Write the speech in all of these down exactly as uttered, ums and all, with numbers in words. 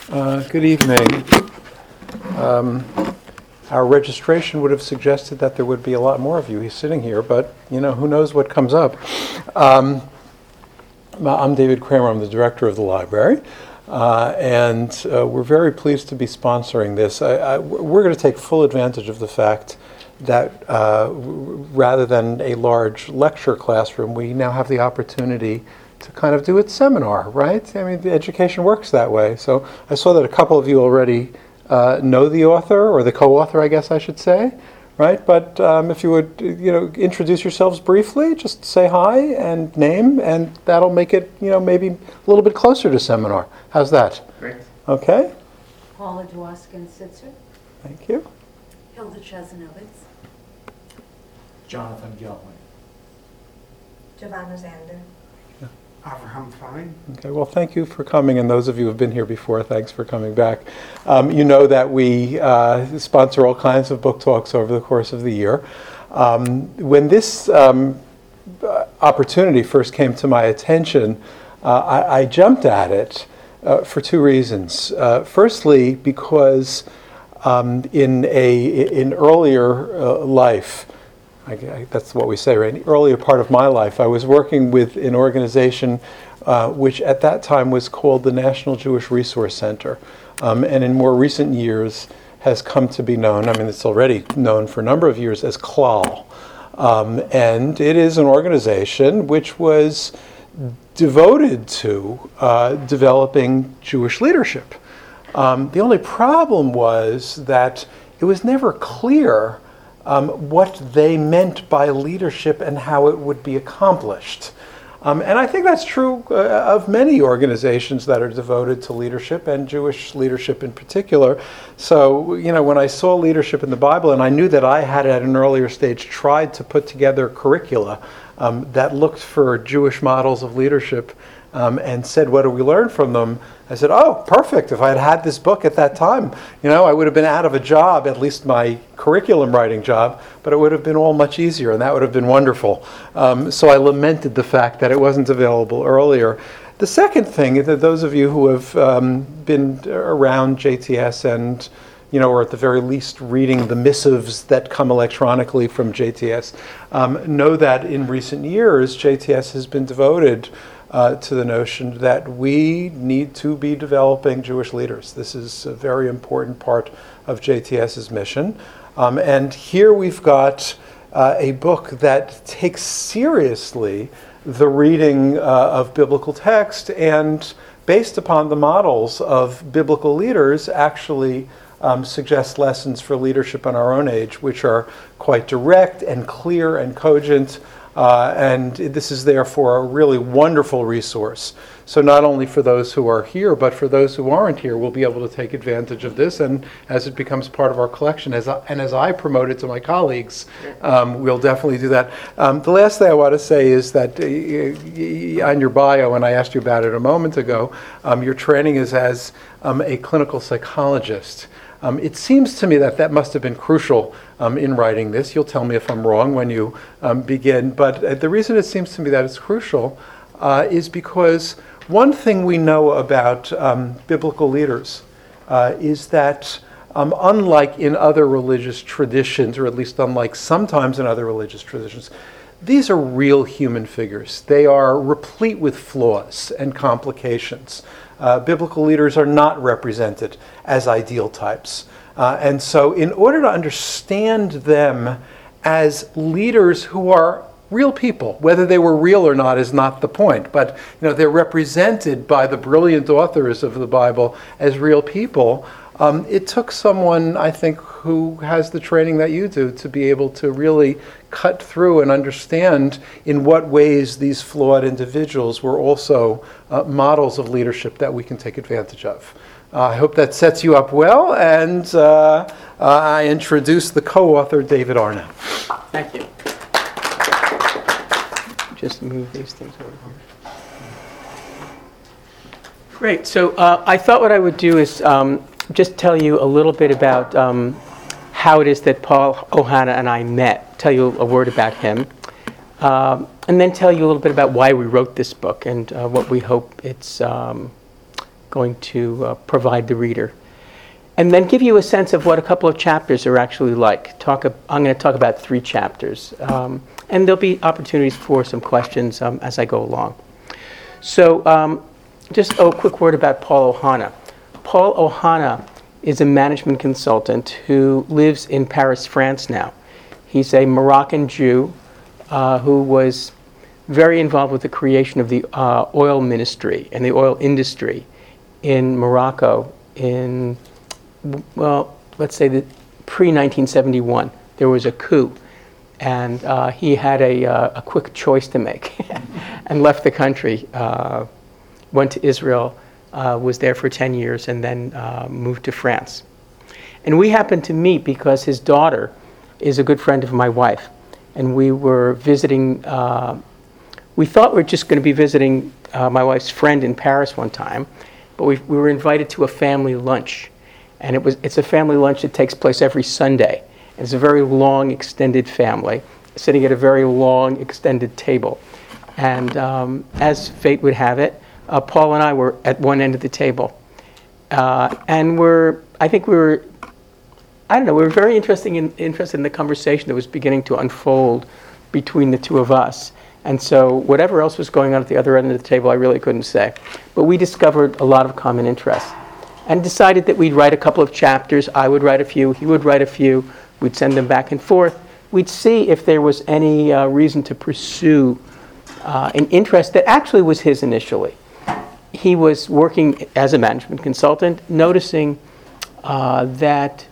Uh, good evening. Um, our registration would have suggested that there would be a lot more of you sitting here, but you know, who knows what comes up. Um, I'm David Kramer. I'm the director of the library, uh, and uh, we're very pleased to be sponsoring this. I, I, we're going to take full advantage of the fact that uh, rather than a large lecture classroom, we now have the opportunity to kind of do a seminar, right? I mean, the education works that way. So I saw that a couple of you already uh, know the author, or the co-author, I guess I should say, right? But um, if you would, you know, introduce yourselves briefly, just say hi and name, and that'll make it, you know, maybe a little bit closer to seminar. How's that? Great. Okay. Paula Dwoskin-Sitzer. Thank you. Hilda Chesanovitz. Jonathan Gilman. Giovanna Zander. Avraham Fine. Okay, well, thank you for coming, and those of you who have been here before, thanks for coming back. Um, you know that we uh, sponsor all kinds of book talks over the course of the year. Um, when this um, opportunity first came to my attention, uh, I, I jumped at it uh, for two reasons. Uh, firstly, because um, in a in earlier uh, life, I, I, that's what we say, right? In the earlier part of my life, I was working with an organization uh, which at that time was called the National Jewish Resource Center, um, and in more recent years has come to be known, I mean, it's already known for a number of years, as Klal. Um, and it is an organization which was devoted to uh, developing Jewish leadership. Um, the only problem was that it was never clear Um, what they meant by leadership and how it would be accomplished. Um, and I think that's true uh, of many organizations that are devoted to leadership, and Jewish leadership in particular. So, you know, when I saw leadership in the Bible, and I knew that I had at an earlier stage tried to put together curricula um, that looked for Jewish models of leadership um, and said, what do we learn from them? I said, oh, perfect. If I had had this book at that time, you know, I would have been out of a job, at least my curriculum writing job, but it would have been all much easier, and that would have been wonderful. Um, so I lamented the fact that it wasn't available earlier. The second thing is that those of you who have um, been around J T S and, you know, or at the very least reading the missives that come electronically from J T S, um, know that in recent years, J T S has been devoted Uh, to the notion that we need to be developing Jewish leaders. This is a very important part of JTS's mission. Um, and here we've got uh, a book that takes seriously the reading uh, of biblical text, and based upon the models of biblical leaders, actually um, suggests lessons for leadership in our own age, which are quite direct and clear and cogent. Uh, and this is therefore a really wonderful resource. So not only for those who are here, but for those who aren't here, we'll be able to take advantage of this. And as it becomes part of our collection, as I, and as I promote it to my colleagues, um, we'll definitely do that. Um, the last thing I want to say is that uh, on your bio, and I asked you about it a moment ago, um, your training is as um, a clinical psychologist. Um, it seems to me that that must have been crucial um, in writing this. You'll tell me if I'm wrong when you um, begin. But uh, the reason it seems to me that it's crucial uh, is because one thing we know about um, biblical leaders uh, is that um, unlike in other religious traditions, or at least unlike sometimes in other religious traditions, these are real human figures. They are replete with flaws and complications. Uh, biblical leaders are not represented as ideal types. Uh, and so in order to understand them as leaders who are real people, whether they were real or not is not the point, but you know, they're represented by the brilliant authors of the Bible as real people, um, it took someone, I think, who has the training that you do to be able to really cut through and understand in what ways these flawed individuals were also uh, models of leadership that we can take advantage of. Uh, I hope that sets you up well, and uh, uh, I introduce the co-author, David Arnott. Thank you. Just move these things over here. Great. So uh, I thought what I would do is um, just tell you a little bit about um, how it is that Paul Ohana and I met, tell you a word about him, um, and then tell you a little bit about why we wrote this book and uh, what we hope it's um, going to uh, provide the reader. And then give you a sense of what a couple of chapters are actually like. Talk. I'm going to talk about three chapters. Um, and there'll be opportunities for some questions um, as I go along. So um, just a quick word about Paul Ohana. Paul Ohana is a management consultant who lives in Paris, France now. He's a Moroccan Jew uh, who was very involved with the creation of the uh, oil ministry and the oil industry in Morocco in, well, let's say the pre nineteen seventy-one. There was a coup, and uh, he had a, uh, a quick choice to make and left the country, uh, went to Israel, uh, was there for ten years, and then uh, moved to France. And we happened to meet because his daughter is a good friend of my wife, and we were visiting. Uh, we thought we were just going to be visiting uh, my wife's friend in Paris one time, but we, we were invited to a family lunch, and it was it's a family lunch that takes place every Sunday. It's a very long, extended family sitting at a very long, extended table, and um, as fate would have it, uh, Paul and I were at one end of the table, uh, and we're I think we were. I don't know, we were very interesting in, interested in the conversation that was beginning to unfold between the two of us. And so whatever else was going on at the other end of the table, I really couldn't say. But we discovered a lot of common interests and decided that we'd write a couple of chapters. I would write a few, he would write a few. We'd send them back and forth. We'd see if there was any uh, reason to pursue uh, an interest that actually was his initially. He was working as a management consultant, noticing uh, that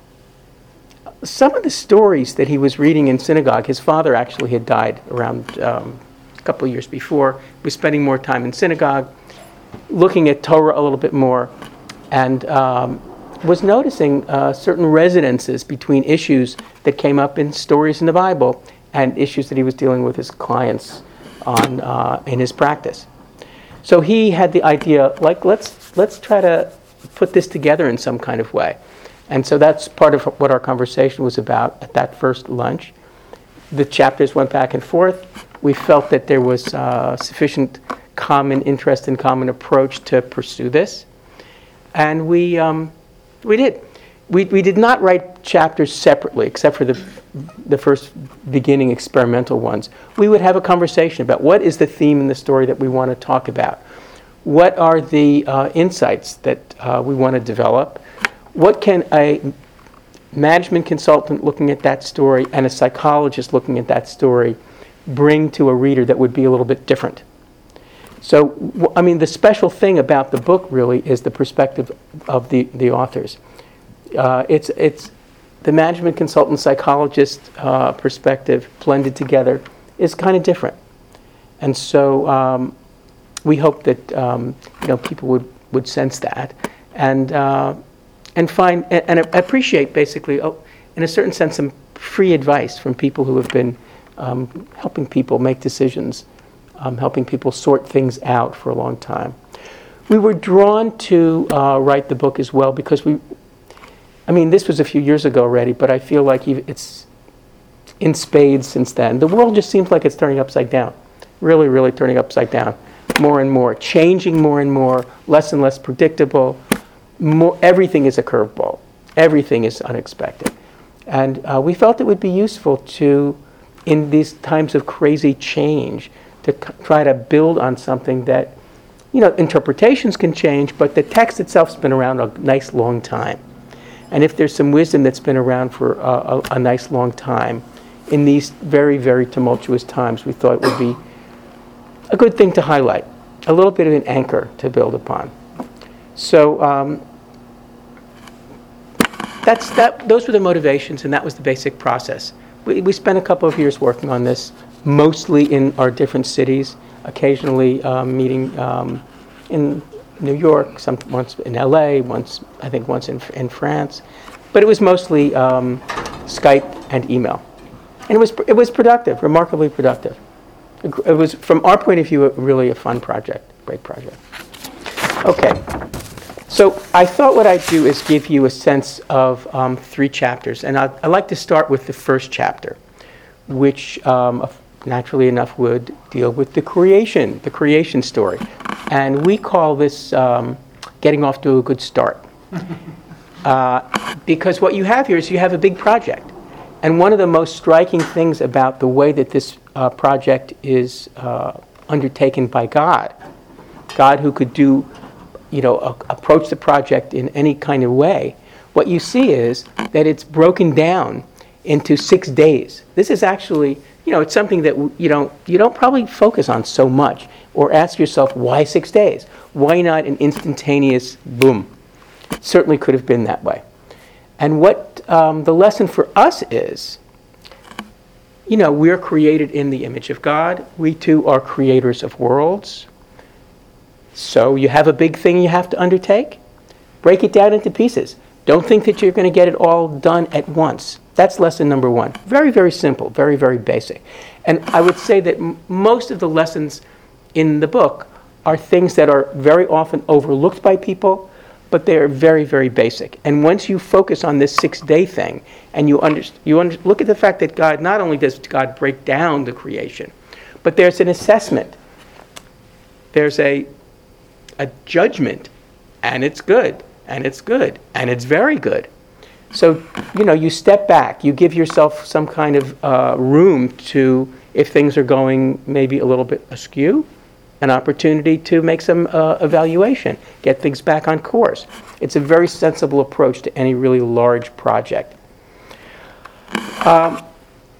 some of the stories that he was reading in synagogue, his father actually had died around um, a couple of years before, was spending more time in synagogue, looking at Torah a little bit more, and um, was noticing uh, certain resonances between issues that came up in stories in the Bible and issues that he was dealing with his clients on uh, in his practice. So he had the idea, like, let's let's try to put this together in some kind of way. And so that's part of what our conversation was about at that first lunch. The chapters went back and forth. We felt that there was uh, sufficient common interest and common approach to pursue this. And we um, we did. We we did not write chapters separately, except for the the first beginning experimental ones. We would have a conversation about what is the theme in the story that we want to talk about. What are the uh, insights that uh, we want to develop? What can a management consultant looking at that story and a psychologist looking at that story bring to a reader that would be a little bit different? So, I mean, the special thing about the book really is the perspective of the, the authors. Uh, it's it's the management consultant psychologist uh, perspective blended together is kind of different, and so um, we hope that um, you know people would, would sense that and. Uh, And find and, and appreciate, basically, oh, in a certain sense, some free advice from people who have been um, helping people make decisions, um, helping people sort things out for a long time. We were drawn to uh, write the book as well because we, I mean, this was a few years ago already, but I feel like it's in spades since then. The world just seems like it's turning upside down, really, really turning upside down, more and more, changing more and more, less and less predictable. More, everything is a curveball. Everything is unexpected. And uh, we felt it would be useful to, in these times of crazy change, to c- try to build on something that, you know, interpretations can change, but the text itself's been around a nice long time. And if there's some wisdom that's been around for uh, a, a nice long time, in these very, very tumultuous times, we thought it would be a good thing to highlight, a little bit of an anchor to build upon. So um, that's that. Those were the motivations, and that was the basic process. We, we spent a couple of years working on this, mostly in our different cities, occasionally um, meeting um, in New York, some once in L A, once I think once in in France, but it was mostly um, Skype and email, and it was it was productive, remarkably productive. It was, from our point of view, really a fun project, great project. Okay. So I thought what I'd do is give you a sense of um, three chapters. And I'd, I'd like to start with the first chapter, which um, naturally enough would deal with the creation, the creation story. And we call this um, getting off to a good start. Uh, because what you have here is you have a big project. And one of the most striking things about the way that this uh, project is uh, undertaken by God, God who could do, you know, a- approach the project in any kind of way, what you see is that it's broken down into six days. This is actually, you know, it's something that you don't, you don't probably focus on so much, or ask yourself, why six days? Why not an instantaneous boom? It certainly could have been that way. And what um, the lesson for us is, you know, we're created in the image of God. We too are creators of worlds. So you have a big thing you have to undertake. Break it down into pieces. Don't think that you're going to get it all done at once. That's lesson number one. Very, very simple, very, very basic. And I would say that m- most of the lessons in the book are things that are very often overlooked by people, but they are very, very basic. And once you focus on this six-day thing, and you, under, you under, look at the fact that God, not only does God break down the creation, but there's an assessment. There's a, a judgment, and it's good, and it's good, and it's very good. So, you know, you step back, you give yourself some kind of uh, room to, if things are going maybe a little bit askew, an opportunity to make some uh, evaluation, get things back on course. It's a very sensible approach to any really large project. Um,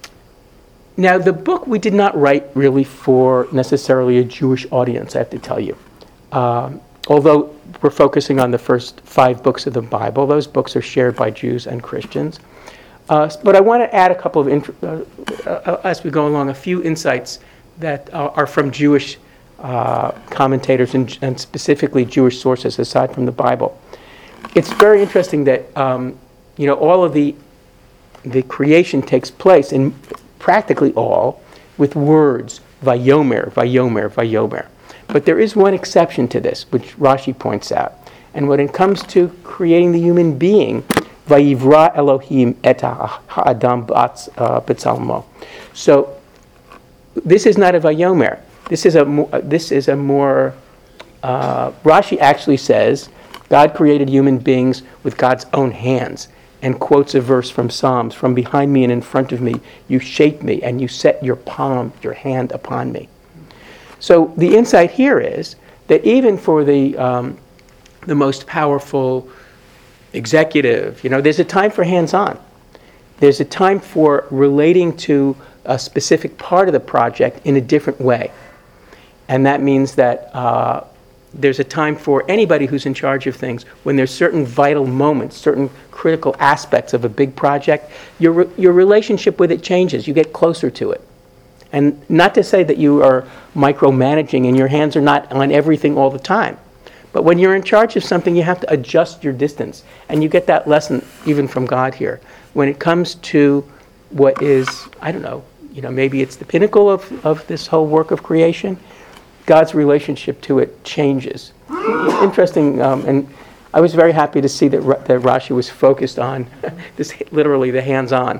now, the book we did not write really for necessarily a Jewish audience, I have to tell you. Um, although we're focusing on the first five books of the Bible, those books are shared by Jews and Christians. Uh, but I want to add a couple of, int- uh, uh, as we go along, a few insights that uh, are from Jewish uh, commentators and, and specifically Jewish sources aside from the Bible. It's very interesting that um, you know all of the the creation takes place in practically all with words, vayomer, vayomer, vayomer. But there is one exception to this, which Rashi points out. And when it comes to creating the human being, vayivra Elohim et ha'adam b'tzalmo. So this is not a vayomer. This is a mo- this is a more uh, Rashi actually says God created human beings with God's own hands, and quotes a verse from Psalms: "From behind me and in front of me, you shaped me, and you set your palm, your hand upon me." So the insight here is that even for the um, the most powerful executive, you know, there's a time for hands-on. There's a time for relating to a specific part of the project in a different way. And that means that uh, there's a time for anybody who's in charge of things when there's certain vital moments, certain critical aspects of a big project, your re- your relationship with it changes. You get closer to it. And not to say that you are micromanaging and your hands are not on everything all the time. But when you're in charge of something, you have to adjust your distance. And you get that lesson even from God here. When it comes to what is, I don't know, you know, maybe it's the pinnacle of, of this whole work of creation, God's relationship to it changes. Interesting, um, and I was very happy to see that, Ra- that Rashi was focused on this, literally the hands-on.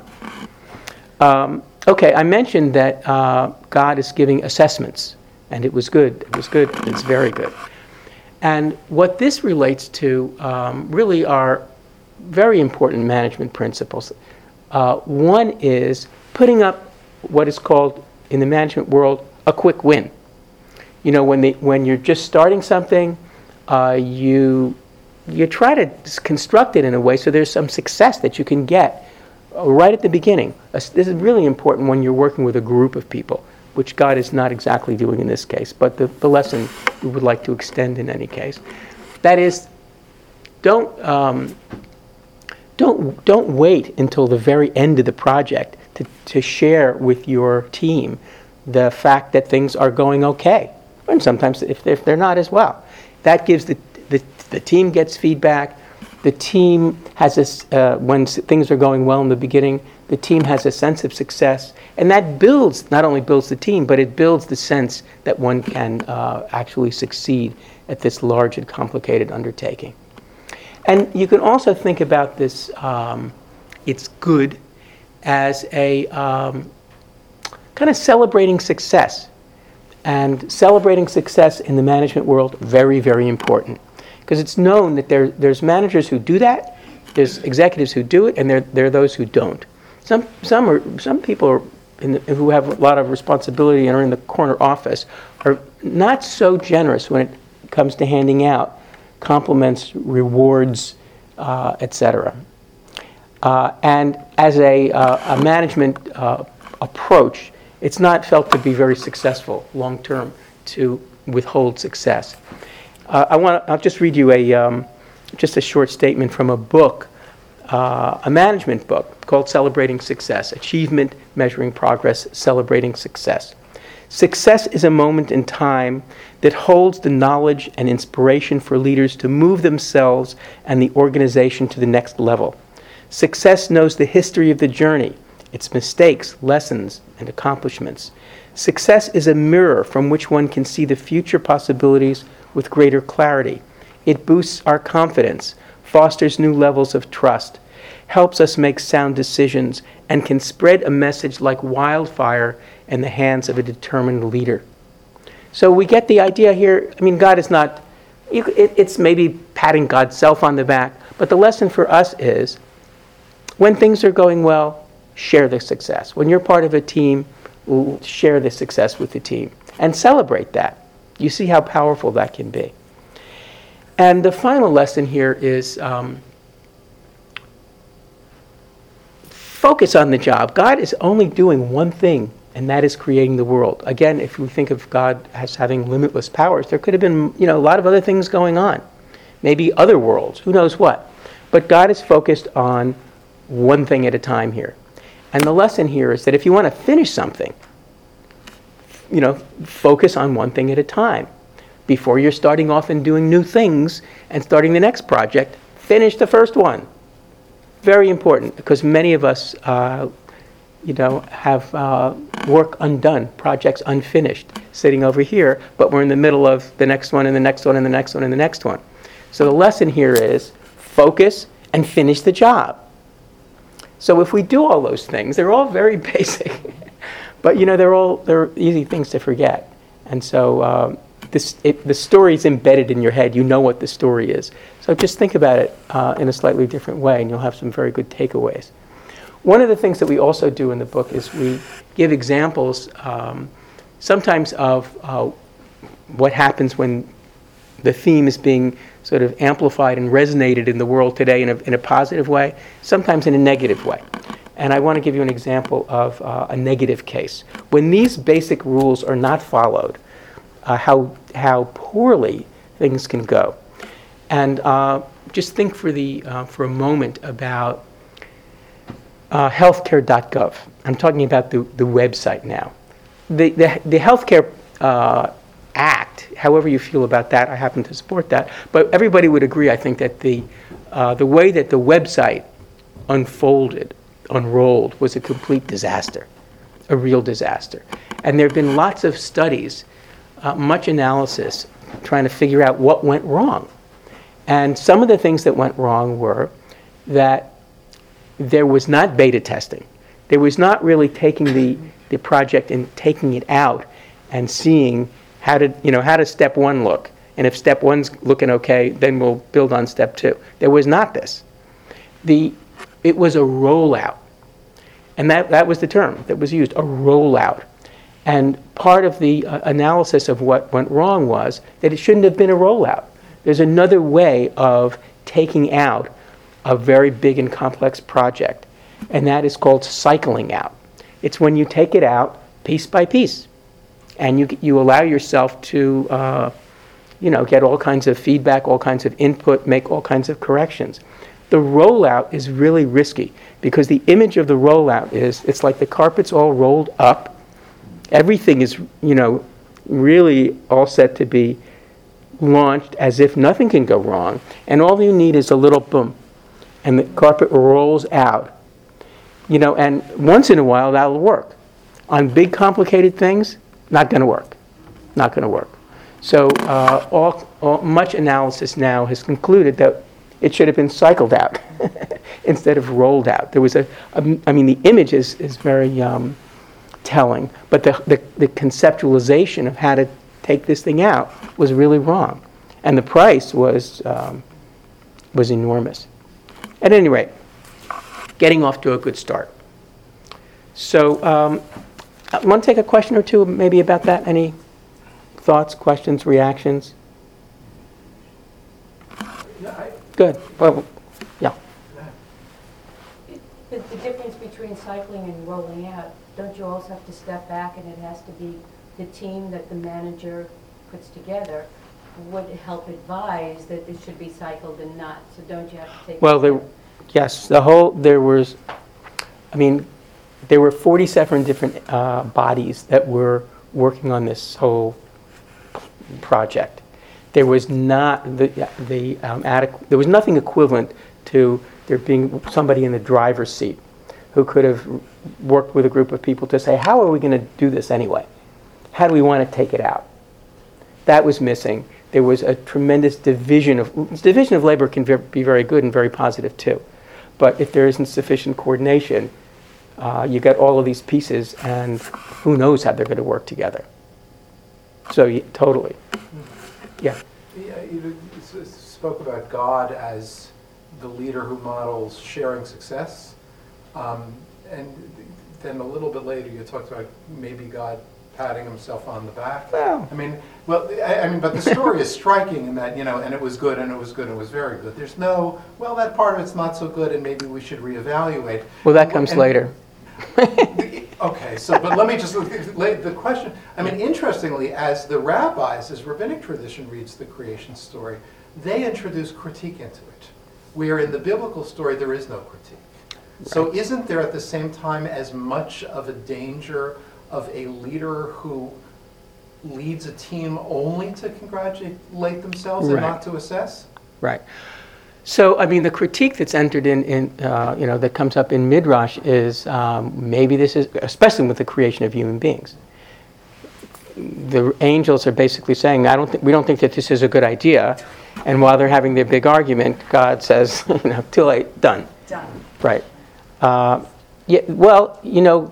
Um, okay, I mentioned that uh, God is giving assessments, and it was good, it was good, it's very good. And what this relates to um, really are very important management principles. Uh, one is putting up what is called, in the management world, a quick win. You know, when the, when you're just starting something, uh, you you try to construct it in a way so there's some success that you can get uh, right at the beginning. Uh, this is really important when you're working with a group of people, which God is not exactly doing in this case, but the, the lesson we would like to extend in any case. That is, don't um, don't don't wait until the very end of the project to, to share with your team the fact that things are going okay. And sometimes if they're, if they're not as well. That gives the, the, the team gets feedback. The team has this, uh, when things are going well in the beginning, the team has a sense of success. And that builds, not only builds the team, but it builds the sense that one can uh, actually succeed at this large and complicated undertaking. And you can also think about this, um, it's good, as a um, kind of celebrating success. And celebrating success in the management world, very, very important. Because it's known that there, there's managers who do that, there's executives who do it, and there, there are those who don't. Some, some, are, some people are in the, who have a lot of responsibility and are in the corner office are not so generous when it comes to handing out compliments, rewards, uh, et cetera. Uh, and as a, uh, a management uh, approach, it's not felt to be very successful long term to withhold success. Uh, I want I'll just read you a um, just a short statement from a book, uh, a management book called Celebrating Success: Achievement, Measuring Progress, Celebrating Success. Success is a moment in time that holds the knowledge and inspiration for leaders to move themselves and the organization to the next level. Success knows the history of the journey, its mistakes, lessons, and accomplishments. Success is a mirror from which one can see the future possibilities with greater clarity. It boosts our confidence, fosters new levels of trust, helps us make sound decisions, and can spread a message like wildfire in the hands of a determined leader. So we get the idea here. I mean, God is not, it, it's maybe patting God's self on the back, but the lesson for us is when things are going well, share the success. When you're part of a team, share the success with the team and celebrate that. You see how powerful that can be. And the final lesson here is um, focus on the job. God is only doing one thing, and that is creating the world. Again, if we think of God as having limitless powers, there could have been, you know, a lot of other things going on. Maybe other worlds, who knows what. But God is focused on one thing at a time here. And the lesson here is that if you want to finish something, you know, focus on one thing at a time. Before you're starting off and doing new things and starting the next project, finish the first one. Very important, because many of us, uh, you know, have uh, work undone, projects unfinished, sitting over here, but we're in the middle of the next one and the next one and the next one and the next one. So the lesson here is focus and finish the job. So if we do all those things, they're all very basic, but you know they're all they're easy things to forget. And so um, this it, the story is embedded in your head. You know what the story is. So just think about it uh, in a slightly different way, and you'll have some very good takeaways. One of the things that we also do in the book is we give examples, um, sometimes of uh, what happens when the theme is being sort of amplified and resonated in the world today in a, in a positive way, sometimes in a negative way. And I want to give you an example of uh, a negative case. When these basic rules are not followed, uh, how, how poorly things can go. And uh, just think for, the, uh, for a moment about uh, healthcare dot gov. I'm talking about the, the website now. The, the, the Healthcare uh, Act, however you feel about that, I happen to support that, but everybody would agree, I think, that the, uh, the way that the website unfolded, unrolled, was a complete disaster, a real disaster. And there have been lots of studies, uh, much analysis, trying to figure out what went wrong. And some of the things that went wrong were that there was not beta testing. There was not really taking the, the project and taking it out and seeing how did, you know, how does step one look? And if step one's looking okay, then we'll build on step two. There was not this. The, it was a rollout. And that, that was the term that was used, a rollout. And part of the uh, analysis of what went wrong was that it shouldn't have been a rollout. There's another way of taking out a very big and complex project, and that is called cycling out. It's when you take it out piece by piece, and you you allow yourself to, uh, you know, get all kinds of feedback, all kinds of input, make all kinds of corrections. The rollout is really risky because the image of the rollout is it's like the carpet's all rolled up, everything is, you know, really all set to be launched as if nothing can go wrong, and all you need is a little boom, and the carpet rolls out. You know, and once in a while that'll work. On big complicated things, not going to work. Not going to work. So uh, all, all much analysis now has concluded that it should have been cycled out instead of rolled out. There was a, a I mean, the image is, is very um, telling, but the, the the conceptualization of how to take this thing out was really wrong. And the price was, um, was enormous. At any rate, getting off to a good start. So, um, I want to take a question or two maybe about that? Any thoughts, questions, reactions? Yeah, I, Good. Well, yeah. The, the difference between cycling and rolling out, don't you also have to step back and it has to be the team that the manager puts together would help advise that it should be cycled and not, so don't you have to take? Well, there, yes, the whole, there was, I mean, there were forty-seven different uh, bodies that were working on this whole project. There was not the, the um, adequate, there was nothing equivalent to there being somebody in the driver's seat who could have worked with a group of people to say, how are we going to do this anyway? How do we want to take it out? That was missing. There was a tremendous division of, division of labor can be very good and very positive too. But if there isn't sufficient coordination, uh, you get all of these pieces and who knows how they're going to work together. So, yeah, totally. Yeah. Yeah, you s- s- spoke about God as the leader who models sharing success. Um, and then a little bit later you talked about maybe God patting himself on the back. Well. I mean, well, I, I mean, but the story is striking in that, you know, and it was good and it was good and it was very good. There's no, well, that part of it's not so good and maybe we should reevaluate. Well, that comes And- later. Okay, so, but let me just, the question, I mean, interestingly, as the rabbis, as rabbinic tradition reads the creation story, they introduce critique into it, where in the biblical story there is no critique. So isn't there at the same time as much of a danger of a leader who leads a team only to congratulate themselves and Right. not to assess? Right. So, I mean, the critique that's entered in, in uh, you know, that comes up in Midrash is um, maybe this is, especially with the creation of human beings. The angels are basically saying, I don't think, we don't think that this is a good idea. And while they're having their big argument, God says, you know, too late, done. Done. Right. Uh, yeah, well, you know,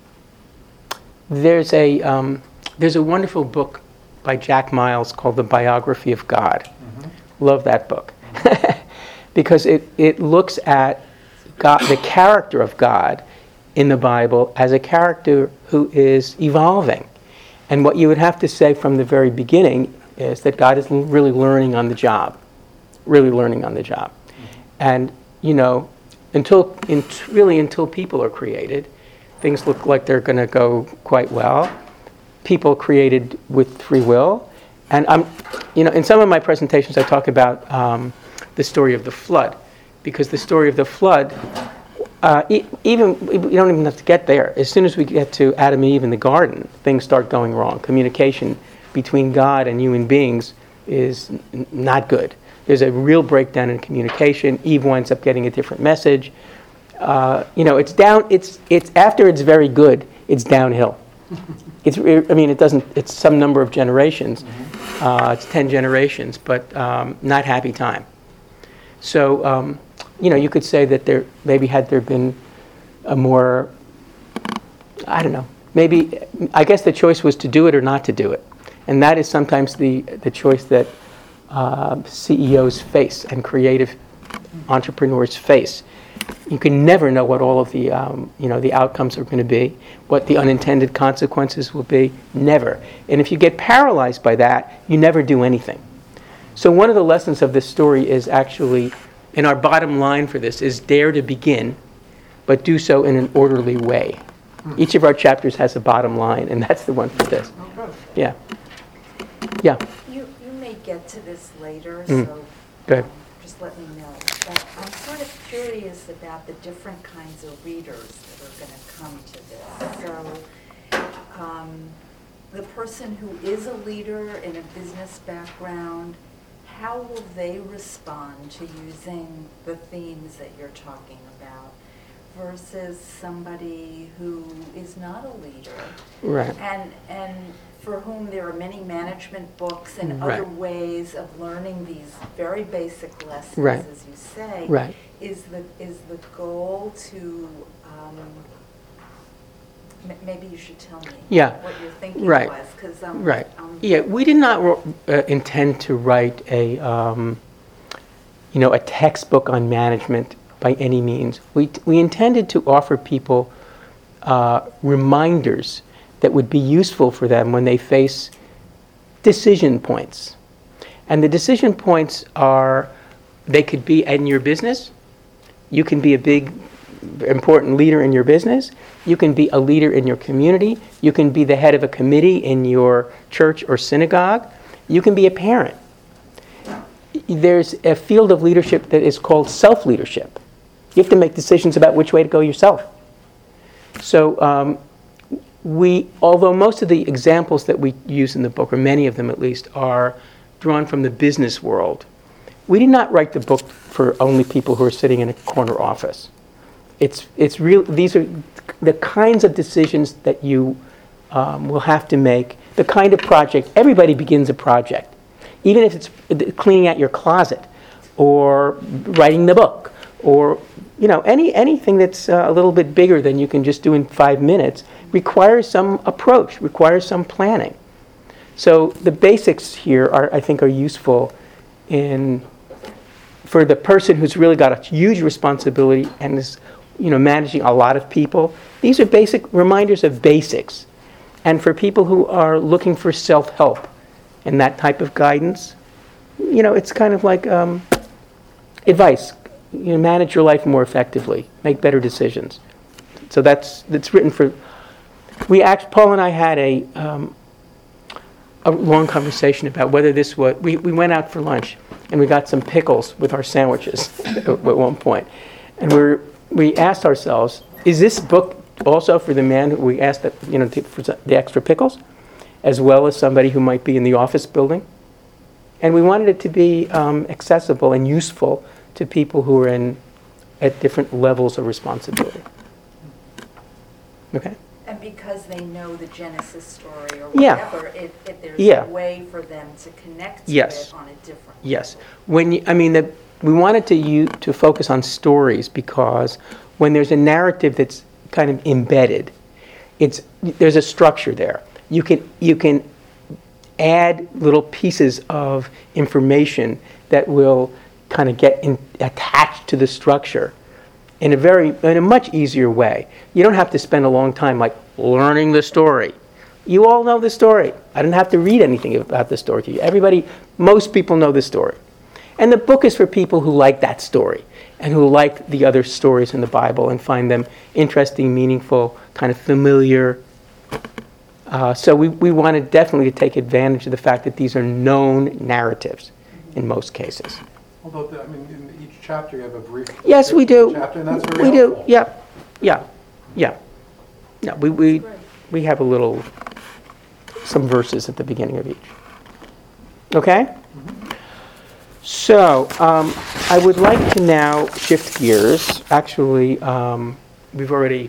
there's a, um, there's a wonderful book by Jack Miles called The Biography of God. Mm-hmm. Love that book. Because it, it looks at God, the character of God in the Bible as a character who is evolving. And what you would have to say from the very beginning is that God is l- really learning on the job, really learning on the job. Mm-hmm. And, you know, until in, really until people are created, things look like they're going to go quite well. People created with free will. And I'm, you know, in some of my presentations I talk about um, the story of the flood, because the story of the flood, uh, e- even we don't even have to get there. As soon as we get to Adam and Eve in the garden, things start going wrong. Communication between God and human beings is n- not good. There's a real breakdown in communication. Eve winds up getting a different message. Uh, you know, it's down. It's it's after it's very good. It's downhill. It's. I mean, it doesn't. It's some number of generations. Uh, it's ten generations, but um, not happy time. So, um, you know, you could say that there maybe had there been a more, I don't know, maybe, I guess the choice was to do it or not to do it. And that is sometimes the, the choice that uh, C E Os face and creative entrepreneurs face. You can never know what all of the, um, you know, the outcomes are going to be, what the unintended consequences will be, never. And if you get paralyzed by that, you never do anything. So one of the lessons of this story is actually, and our bottom line for this is dare to begin, but do so in an orderly way. Each of our chapters has a bottom line, and that's the one for this. Yeah. Yeah. You, you may get to this later, Mm. so Go ahead. um, just let me know. But I'm sort of curious about the different kinds of readers that are going to come to this. So um, the person who is a leader in a business background, how will they respond to using the themes that you're talking about versus somebody who is not a leader? Right. And, and for whom there are many management books and Right. other ways of learning these very basic lessons, Right. as you say. Right. Is the, is the goal to um, m- maybe you should tell me Yeah. what your thinking Right. was, because um, Right. um, Yeah, we did not uh, intend to write a, um, you know, a textbook on management by any means. We, we intended to offer people uh, reminders that would be useful for them when they face decision points. And the decision points are, they could be in your business. You can be a big, important leader in your business. You can be a leader in your community. You can be the head of a committee in your church or synagogue. You can be a parent. There's a field of leadership that is called self-leadership. You have to make decisions about which way to go yourself. So um, we, although most of the examples that we use in the book, or many of them at least, are drawn from the business world, we did not write the book for only people who are sitting in a corner office. It's, it's real, these are the kinds of decisions that you um, will have to make, the kind of project, everybody begins a project. Even if it's cleaning out your closet, or writing the book, or you know any anything that's uh, a little bit bigger than you can just do in five minutes, requires some approach, requires some planning. So the basics here are, I think, are useful in for the person who's really got a huge responsibility and is, you know, managing a lot of people. These are basic reminders of basics. And for people who are looking for self-help and that type of guidance, you know, it's kind of like um, advice. You know, manage your life more effectively, make better decisions. So that's that's written for. We act. Paul and I had a um, a long conversation about whether this was. We we went out for lunch and we got some pickles with our sandwiches at one point, and we we asked ourselves, is this book also for the man who we asked that, you know, for the extra pickles, as well as somebody who might be in the office building? And we wanted it to be um, accessible and useful to people who are in at different levels of responsibility. Okay? and because they know the Genesis story or Yeah. whatever, it, it, there's Yeah. a way for them to connect to Yes. it on a different Yes. When you, I mean, the, we wanted to you to focus on stories because when there's a narrative that's kind of embedded, it's there's a structure there. You can you can add little pieces of information that will kind of get in, attached to the structure in a very in a much easier way. You don't have to spend a long time like learning the story. You all know the story. I didn't have to read anything about the story to you. Everybody, most people know the story. And the book is for people who like that story and who like the other stories in the Bible and find them interesting, meaningful, kind of familiar. Uh, so we, we wanted definitely to take advantage of the fact that these are known narratives in most cases. Although, the- I mean, in each chapter you have a brief. Yes, we do. Chapter, and that's very We do, helpful. yeah, yeah, yeah. No, we, we, we have a little, some verses at the beginning of each. Okay? So, um, I would like to now shift gears. Actually, um, we've already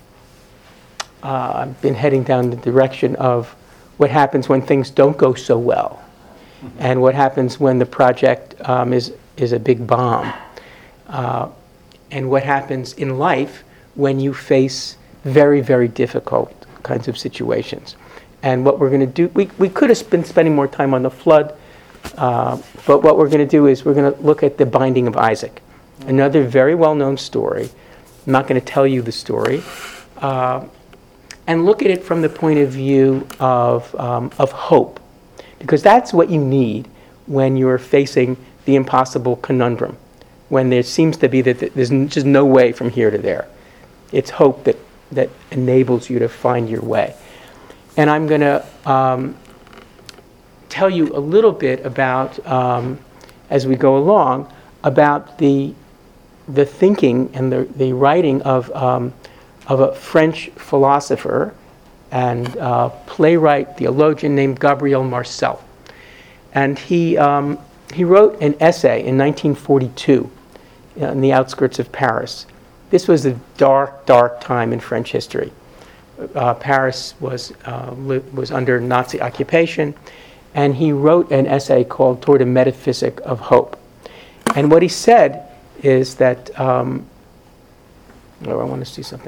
uh, been heading down the direction of what happens when things don't go so well, and what happens when the project um, is is a big bomb, uh, and what happens in life when you face very, very difficult kinds of situations. And what we're going to do, we, we could have been spending more time on the flood, uh, but what we're going to do is we're going to look at the binding of Isaac, another very well-known story. I'm not going to tell you the story, uh, and look at it from the point of view of um, of hope, because that's what you need when you're facing the impossible conundrum, when there seems to be that there's just no way from here to there. It's hope that, that enables you to find your way. And I'm going to um, tell you a little bit about, um, as we go along, about the the thinking and the, the writing of um, of a French philosopher and uh, playwright, theologian named Gabriel Marcel. And he um, he wrote an essay in nineteen forty-two in the outskirts of Paris. This was a dark, dark time in French history. Uh, Paris was uh, li- was under Nazi occupation, and he wrote an essay called Toward a Metaphysic of Hope. And what he said is that, um, oh, I want to see something.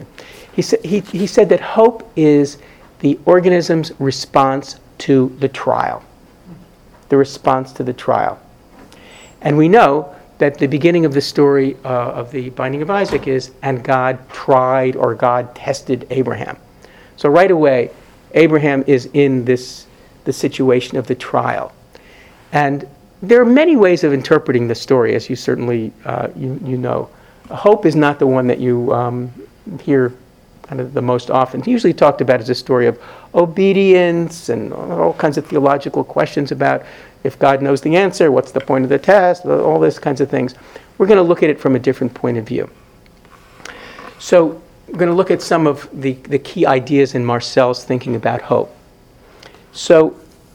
He, sa- he, he said that hope is the organism's response to the trial. The response to the trial. And we know that the beginning of the story uh, of the Binding of Isaac is, and God tried or God tested Abraham. So right away, Abraham is in this the situation of the trial. And there are many ways of interpreting the story, as you certainly uh, you, you know. Hope is not the one that you um, hear kind of the most often. It's usually talked about as a story of obedience and all kinds of theological questions about if God knows the answer, what's the point of the test, all these kinds of things. We're going to look at it from a different point of view. So we're going to look at some of the, the key ideas in Marcel's thinking about hope. So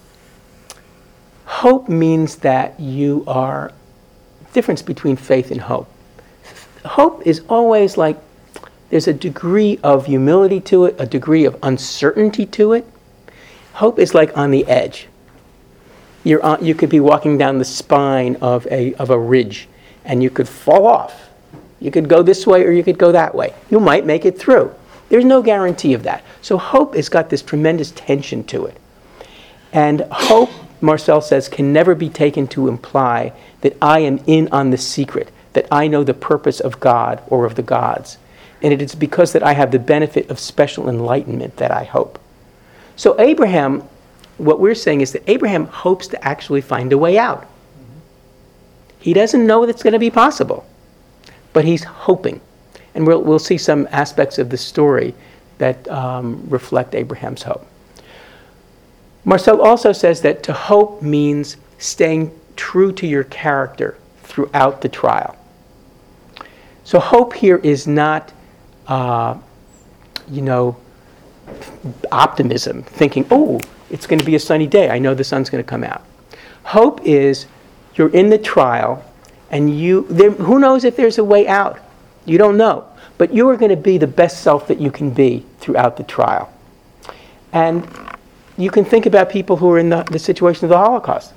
hope means that you are, difference between faith and hope. Hope is always like, there's a degree of humility to it, a degree of uncertainty to it. Hope is like on the edge. You're on, you could be walking down the spine of a of a ridge, and you could fall off. You could go this way or you could go that way. You might make it through. There's no guarantee of that. So hope has got this tremendous tension to it. And hope, Marcel says, can never be taken to imply that I am in on the secret, that I know the purpose of God or of the gods. And it is because that I have the benefit of special enlightenment that I hope. So Abraham, what we're saying is that Abraham hopes to actually find a way out. He doesn't know that's going to be possible, but he's hoping. And we'll, we'll see some aspects of the story that um, reflect Abraham's hope. Marcel also says that to hope means staying true to your character throughout the trial. So hope here is not, uh, you know, optimism, thinking, oh, it's going to be a sunny day. I know the sun's going to come out. Hope is you're in the trial, and you, there, who knows if there's a way out? You don't know. But you are going to be the best self that you can be throughout the trial. And you can think about people who are in the, the situation of the Holocaust.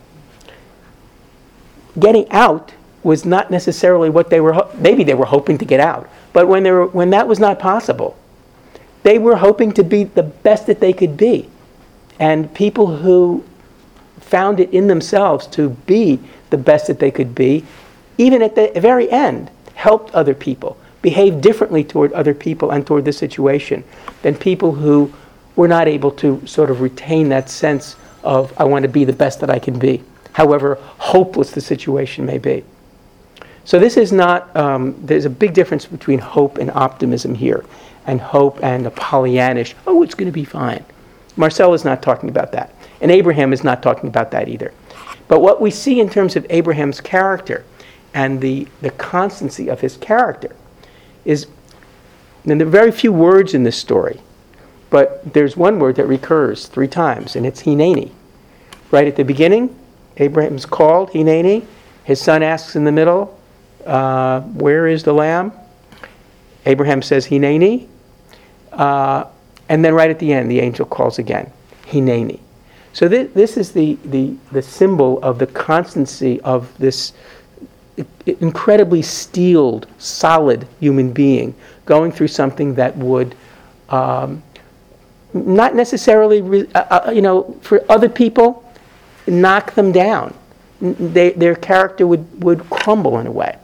Getting out was not necessarily what they were, ho- maybe they were hoping to get out. But when they were, when that was not possible, they were hoping to be the best that they could be. And people who found it in themselves to be the best that they could be, even at the very end, helped other people, behaved differently toward other people and toward the situation than people who were not able to sort of retain that sense of, I want to be the best that I can be, however hopeless the situation may be. So this is not, um, there's a big difference between hope and optimism here, and hope and a Pollyannish, oh, it's going to be fine. Marcel is not talking about that. And Abraham is not talking about that either. But what we see in terms of Abraham's character and the, the constancy of his character is, and there are very few words in this story, but there's one word that recurs three times, and it's Hineni. Right at the beginning, Abraham's called, Hineni. His son asks in the middle, uh, where is the lamb? Abraham says, Hineni. Uh, and then right at the end, the angel calls again, Hineni. So th- this is the, the, the symbol of the constancy of this incredibly steeled, solid human being going through something that would um, not necessarily, re- uh, uh, you know, for other people, knock them down. They, their character would, would crumble in a way.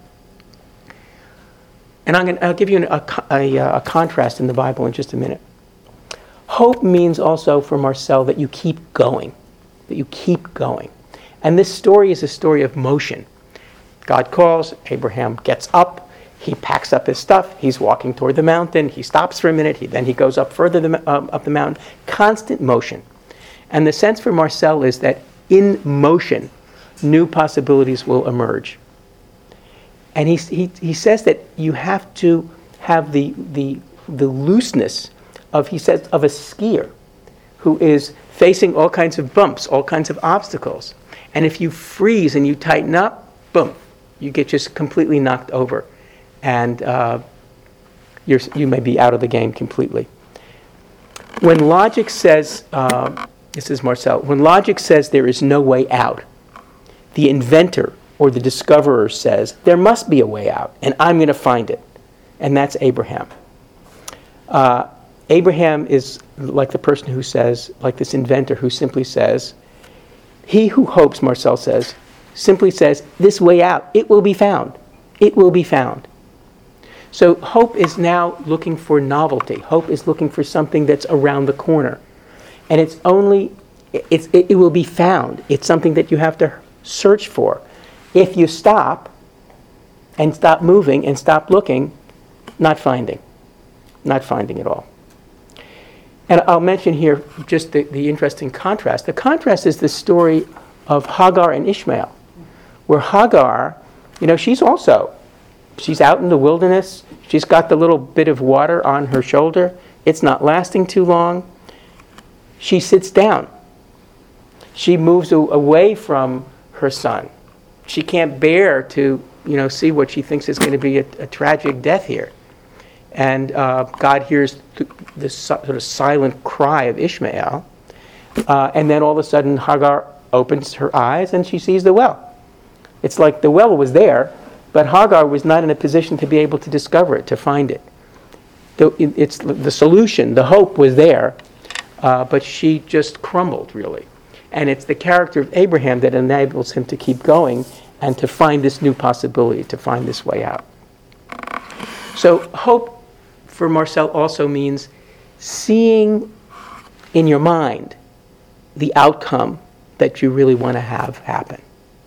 And I'm gonna, I'll give you an, a, a, a contrast in the Bible in just a minute. Hope means also for Marcel that you keep going, that you keep going. And this story is a story of motion. God calls, Abraham gets up, he packs up his stuff, he's walking toward the mountain, he stops for a minute, he, then he goes up further the, um, up the mountain. Constant motion. And the sense for Marcel is that in motion, new possibilities will emerge. And he, he, he says that you have to have the, the, the looseness of, he says, of a skier who is facing all kinds of bumps, all kinds of obstacles. And if you freeze and you tighten up, boom, you get just completely knocked over. And uh, you're, you may be out of the game completely. When logic says, uh, this is Marcel, when logic says there is no way out, the inventor or the discoverer says, there must be a way out, and I'm going to find it. And that's Abraham. Uh, Abraham is like the person who says, like this inventor who simply says, he who hopes, Marcel says, simply says, this way out, it will be found. It will be found. So hope is now looking for novelty. Hope is looking for something that's around the corner. And it's only, it's, it, it will be found. It's something that you have to search for. If you stop and stop moving and stop looking, not finding. Not finding at all. And I'll mention here just the, the interesting contrast. The contrast is the story of Hagar and Ishmael, where Hagar, you know, she's also, she's out in the wilderness. She's got the little bit of water on her shoulder. It's not lasting too long. She sits down. She moves a- away from her son. She can't bear to, you know, see what she thinks is going to be a, a tragic death here. And uh, God hears th- this sort of silent cry of Ishmael. Uh, and then all of a sudden Hagar opens her eyes and she sees the well. It's like the well was there, but Hagar was not in a position to be able to discover it, to find it. The, it's the solution, the hope was there, uh, but she just crumbled, really. And it's the character of Abraham that enables him to keep going and to find this new possibility, to find this way out. So hope for Marcel also means seeing in your mind the outcome that you really want to have happen.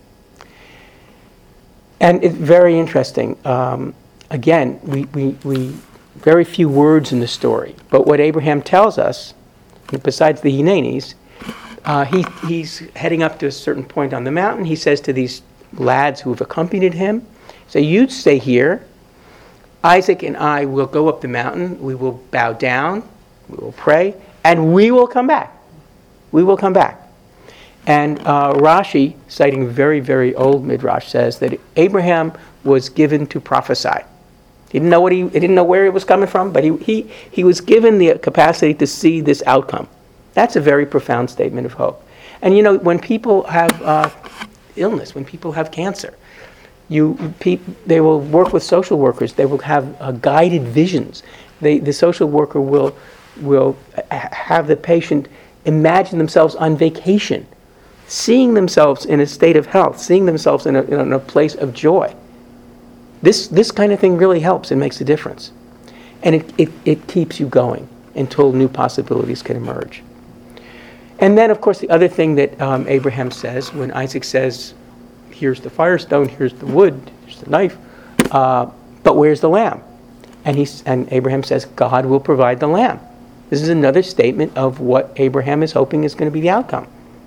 And it's very interesting. Um, again, we, we, we very few words in the story, but what Abraham tells us, besides the Hinenes, uh, he, he's heading up to a certain point on the mountain. He says to these lads who have accompanied him, so you stay here. Isaac and I will go up the mountain. We will bow down. We will pray, and we will come back. We will come back. And uh, Rashi, citing very, very old midrash, says that Abraham was given to prophesy. He didn't know what he, he didn't know where it was coming from, but he, he he was given the capacity to see this outcome. That's a very profound statement of hope. And you know, when people have uh, illness, when people have cancer, you pe- they will work with social workers. They will have uh, guided visions. They, the social worker will will have the patient imagine themselves on vacation, seeing themselves in a state of health, seeing themselves in a, in a place of joy. This this kind of thing really helps and makes a difference. And it, it, it keeps you going until new possibilities can emerge. And then, of course, the other thing that um, Abraham says, when Isaac says, here's the firestone, here's the wood, here's the knife, uh, but where's the lamb? And, he's, and Abraham says, God will provide the lamb. This is another statement of what Abraham is hoping is going to be the outcome.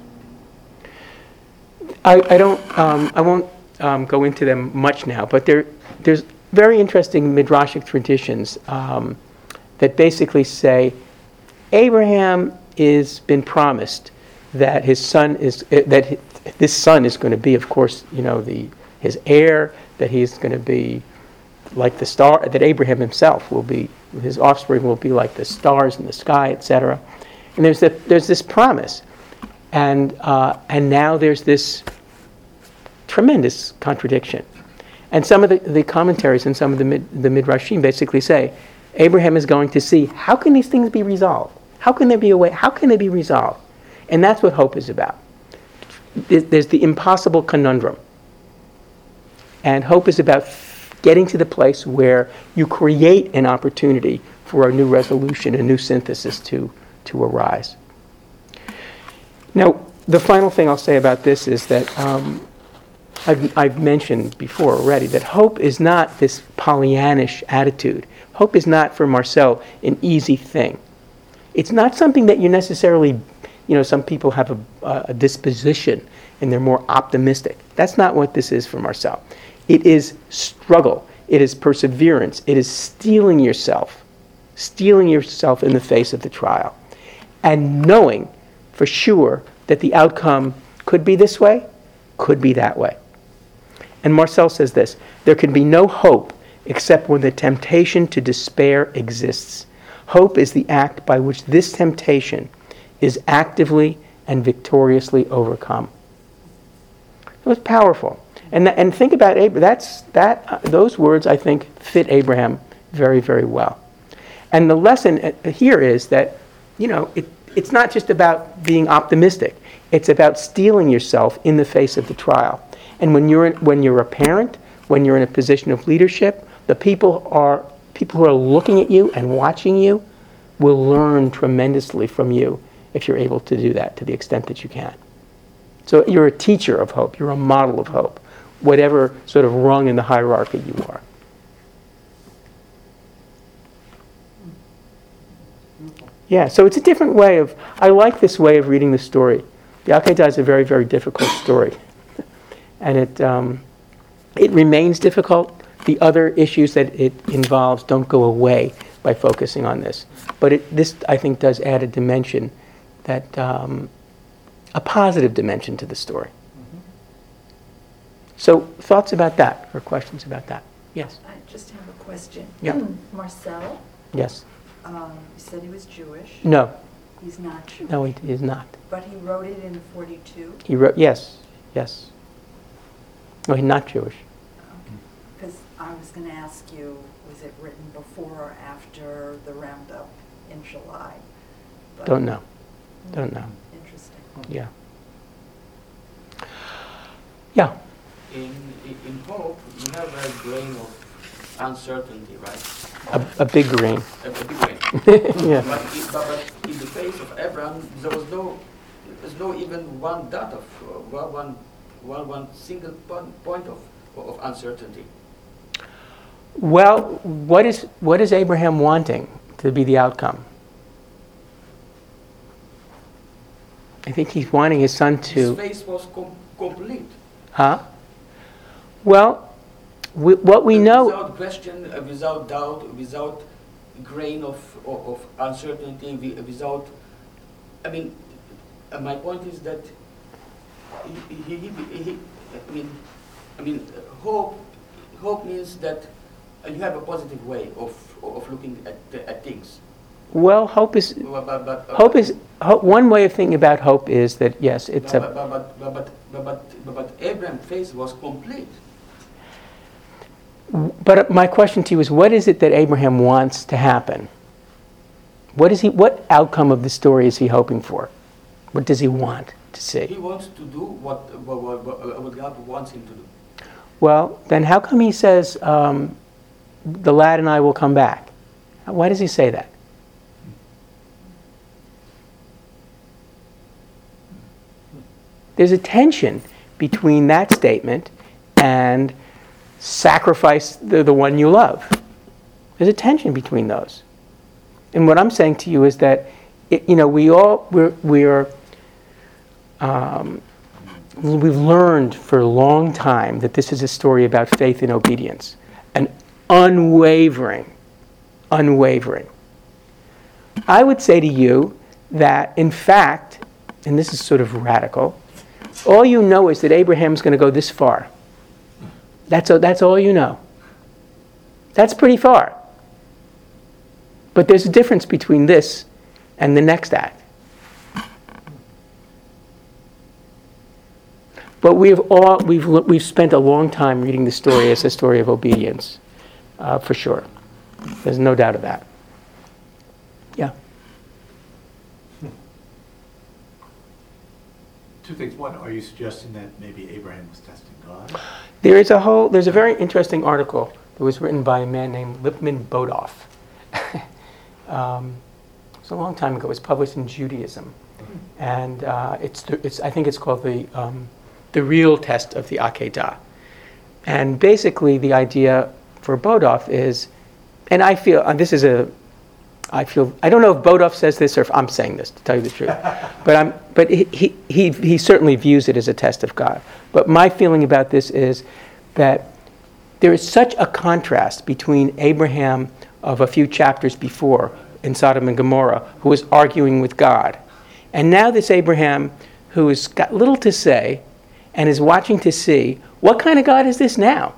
I, I don't, um, I won't um, go into them much now, but there, there's very interesting midrashic traditions um, that basically say Abraham is been promised that his son is uh, that his, this son is going to be, of course, you know, the his heir. That he's going to be like the star. That Abraham himself will be, his offspring will be like the stars in the sky, et cetera. And there's the, there's this promise, and uh, and now there's this tremendous contradiction. And some of the, the commentaries and some of the mid, the midrashim basically say Abraham is going to see, how can these things be resolved? How can there be a way? How can they be resolved? And that's what hope is about. There's the impossible conundrum. And hope is about getting to the place where you create an opportunity for a new resolution, a new synthesis to, to arise. Now, the final thing I'll say about this is that um, I've, I've mentioned before already that hope is not this Pollyannish attitude. Hope is not, for Marcel, an easy thing. It's not something that you necessarily, you know, some people have a, a disposition and they're more optimistic. That's not what this is for Marcel. It is struggle. It is perseverance. It is steeling yourself, steeling yourself in the face of the trial, and knowing for sure that the outcome could be this way, could be that way. And Marcel says this, there can be no hope except when the temptation to despair exists. Hope is the act by which this temptation is actively and victoriously overcome. It was powerful. And th- and think about Abraham. That's that. Uh, those words, I think, fit Abraham very, very well. And the lesson uh, here is that, you know, it, it's not just about being optimistic. It's about steeling yourself in the face of the trial. And when you're in, when you're a parent, when you're in a position of leadership, the people are people who are looking at you and watching you will learn tremendously from you if you're able to do that to the extent that you can. So you're a teacher of hope. You're a model of hope, whatever sort of rung in the hierarchy you are. Yeah, so it's a different way of, I like this way of reading the story. The Akedah is a very, very difficult story. And it um, it remains difficult. The other issues that it involves don't go away by focusing on this. But it, this, I think, does add a dimension, that um, a positive dimension to the story. Mm-hmm. So thoughts about that, or questions about that? Yes? I just have a question. Yeah. Marcel, Yes? um, you said he was Jewish. No. He's not Jewish. No, he is not. But he wrote it in forty-two? He wrote, yes, yes. No, he's not Jewish. Because I was going to ask you, was it written before or after the roundup in July? But- Don't know. Don't know. Interesting. Yeah. Yeah. In, in, in hope, you have a grain of uncertainty, right? A, a big grain. A, a big grain. Yeah. But, it, but, but in the case of Abraham, there was no, there's no even one dot of, uh, one, one, one, one single point, point of, of uncertainty. Well, what is what is Abraham wanting to be the outcome? I think he's wanting his son to. His faith was com- complete. Huh? Well, we, what we know. Without question, uh, without doubt, without grain of, of, of uncertainty, wi- without. I mean, uh, my point is that he, he, he, he, I mean, I mean, uh, hope. Hope means that uh, you have a positive way of of looking at at things. Well, hope is But, but, but, uh, hope is ho- one way of thinking about hope is that yes, it's but, a. but, but, but, but, but, but, but Abraham's faith was complete. But my question to you is, what is it that Abraham wants to happen? What is he? What outcome of the story is he hoping for? What does he want to He see? wants to do what what, what, what what God wants him to do. Well, then how come he says, um, "The lad and I will come back"? Why does he say that? There's a tension between that statement and sacrifice the, the one you love. There's a tension between those. And what I'm saying to you is that, it, you know, we all, we're, we're um, we've learned for a long time that this is a story about faith and obedience. And unwavering, unwavering. I would say to you that, in fact, and this is sort of radical, all you know is that Abraham's going to go this far. That's, a, that's all you know. That's pretty far. But there's a difference between this and the next act. But we've all we've we've spent a long time reading the story as a story of obedience, uh, for sure. There's no doubt of that. Yeah. Two things. One, are you suggesting that maybe Abraham was testing God? There is a whole. There's a very interesting article that was written by a man named Lipman Bodoff. um, it was a long time ago. It was published in Judaism, and uh, it's the, it's I think it's called the um, the real test of the Akedah. And basically, the idea for Bodoff is, and I feel and this is a. I feel I don't know if Bodoff says this or if I'm saying this, to tell you the truth, but I'm but he, he he he certainly views it as a test of God. But my feeling about this is that there is such a contrast between Abraham of a few chapters before in Sodom and Gomorrah, who was arguing with God, and now this Abraham who has got little to say and is watching to see what kind of God is this now.